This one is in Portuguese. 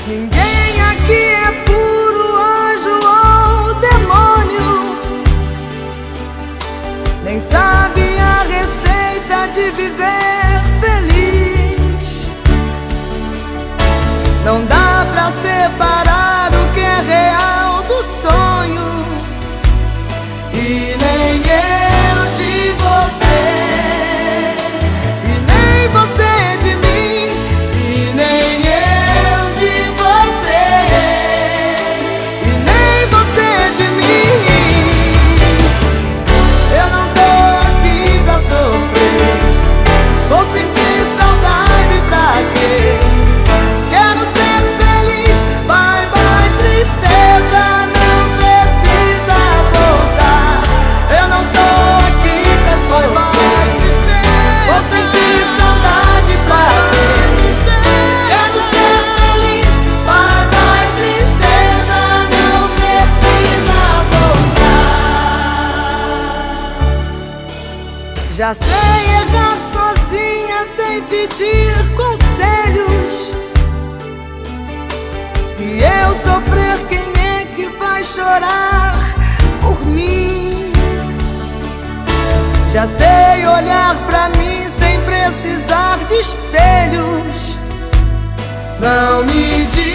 Ninguém aqui é puro anjo ou demônio, nem sabe a receita de viver feliz. Não dá pra separar o que é real do sonho, e nem eu de você, e nem você de mim, e nem eu de você, e nem você de mim. Eu não tô aqui pra sofrer, vou sentir saudade pra quê? Quero ser feliz, bye bye tristeza, não precisa voltar. Eu não tô aqui pra sofrer, vou sentir saudade pra quê? Quero ser feliz, bye bye tristeza, não precisa voltar. Já sei errar sozinha sem pedir conselhos. Se eu sofrer, quem é que vai chorar por mim? Já sei olhar pra mim sem precisar de espelhos. Não me diga